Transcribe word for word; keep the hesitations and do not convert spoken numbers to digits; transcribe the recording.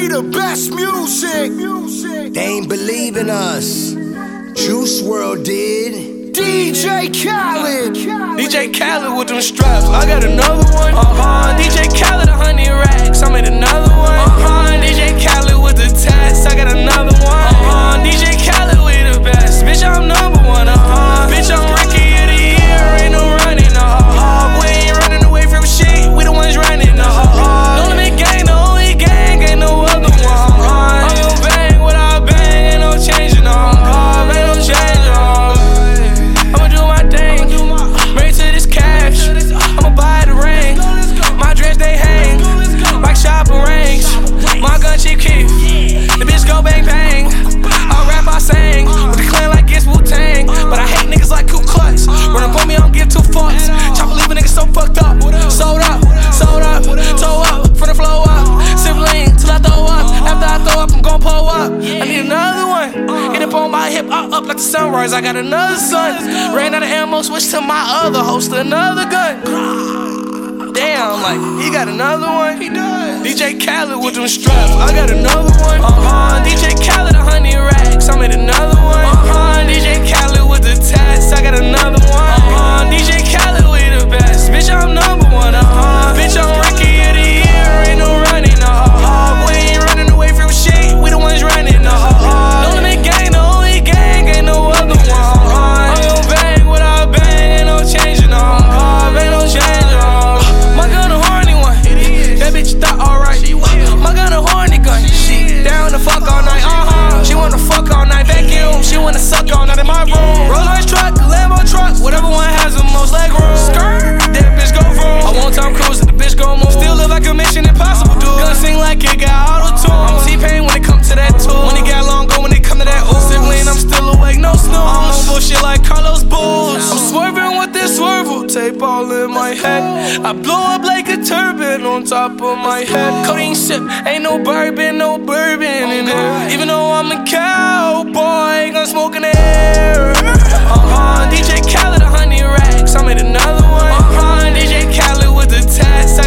the best music. They ain't believe in us. Juice world did. D J Khaled. D J Khaled with them straps. I got another one. Uh-huh. D J Khaled, a hundred racks. I made another one. Uh-huh. D J Khaled with the tats. I got another one. Uh-huh. D J Khaled, we the best. Bitch, I'm number one. Uh-huh. Bitch, I'm rookie of the year. Ain't no running. Uh-huh. We ain't running away from shit. We the ones running. Uh-huh. No limit gang, the only gang. Ain't no other one. Uh-huh. I'm gon' bang what I bang. Ain't no changing. Uh-huh. Ain't no changing. Uh-huh. I'ma do my thing. Bring to this cash. I'ma buy the ring. My dress they hang like shopping rings. My gun cheap keep. The bitch go bang bang. I rap, I sing with the clan like it's Wu-Tang. But I hate niggas like Ku Klux. Run up on me, I don't give two fucks. Chopper leave a nigga so fucked up. Sold up, sold up, toe up, from the flow up. Sip lean till I throw up. After I throw up, I'm gon' pull up. I need another one. Get up on my hip, up, up like the sunrise. I got another son. Ran out of ammo, switched to my other host, another gun. Damn, like, he got another one. He does. D J Khaled with them straps. I got another one. Uh-huh. D J Khaled, a hundred racks. I made another one. Uh-huh. D J Khaled with the tats. I got another one. Uh-huh. D J Khaled, we the best. Bitch, I'm number one. Uh-huh. Bitch, I'm rookie of the year. Ain't no running. Uh-huh. We ain't running away from shit. We the ones running. Uh-huh. No limit gang, the only gang. Ain't no other one. Uh-huh. I'm gon' bang what I bang. Ain't no changing. Uh-huh. Ain't no changing. Uh-huh. My gun a horny one. That bitch thought alright. My gun a horny gun. She down to fuck all night. Uh-huh. She wanna fuck all night. Vacuum. She wanna suck all night in my room. Rolls Royce truck, Lambo truck. Whatever one has the most leg room. That bitch go vroom. I want Tom Cruise. The bitch go move. Still live like a Mission Impossible dude. Gun sing like it got auto-tune. I'm T-Pain when it come to that tool. When it got long go when it come to that ooh. Sibling, I'm still awake, no snooze. I'm on bullshit like Carlos Bulls. I'm swerving with this swervel tape all in my head. I blow up like a turban on top of my head. Codeine sip, ain't no bourbon, no bourbon in there. Even though I'm a cowboy, gun smoke in the air. Uh-huh. D J Khaled, a hundred racks. I made another one. Uh-huh. D J Khaled with the tats.